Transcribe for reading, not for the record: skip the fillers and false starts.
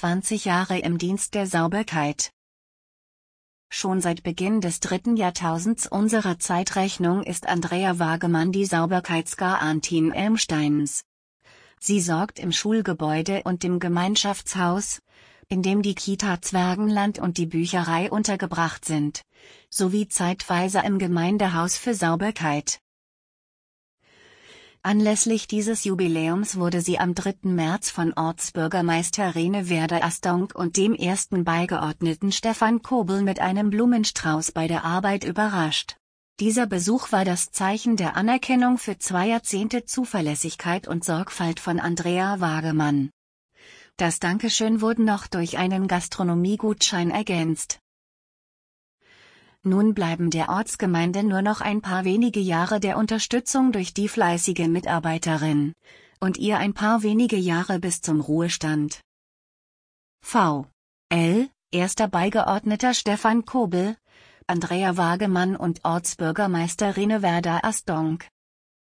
25 Jahre im Dienst der Sauberkeit. Schon seit Beginn des 3. Jahrtausends unserer Zeitrechnung ist Andrea Wagemann die Sauberkeitsgarantin Elmsteins. Sie sorgt im Schulgebäude und dem Gemeinschaftshaus, in dem die Kita Zwergenland und die Bücherei untergebracht sind, sowie zeitweise im Gemeindehaus für Sauberkeit. Anlässlich dieses Jubiläums wurde sie am 3. März von Ortsbürgermeister Rene Werder-Astonk und dem ersten Beigeordneten Stefan Kobel mit einem Blumenstrauß bei der Arbeit überrascht. Dieser Besuch war das Zeichen der Anerkennung für 2 Jahrzehnte Zuverlässigkeit und Sorgfalt von Andrea Wagemann. Das Dankeschön wurde noch durch einen Gastronomiegutschein ergänzt. Nun bleiben der Ortsgemeinde nur noch ein paar wenige Jahre der Unterstützung durch die fleißige Mitarbeiterin und ihr ein paar wenige Jahre bis zum Ruhestand. V.L. Erster Beigeordneter Stefan Kobel, Andrea Wagemann und Ortsbürgermeister Rene Werder-Astonk.